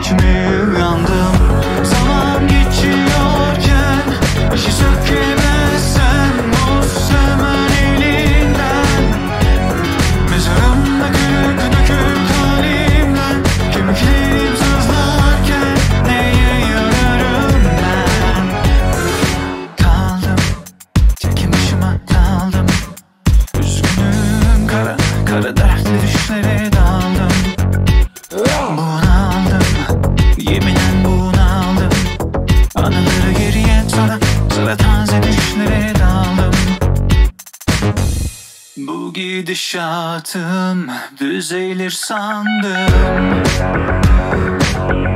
içime uyandım. Zaman geçiyorken bir şey sökemezsen bozsam elinden. Mezarımda kırık dökük halimden kemiklerim sızlarken neye yararım ben? Kaldım, tek başıma kaldım. Üzgünüm, kara kara dertli düşlere daldım. Bunaldım, yeminen bunaldım. Anıları geriye sonra taze düşlere daldım. Bu gidişatım düzelir sandım.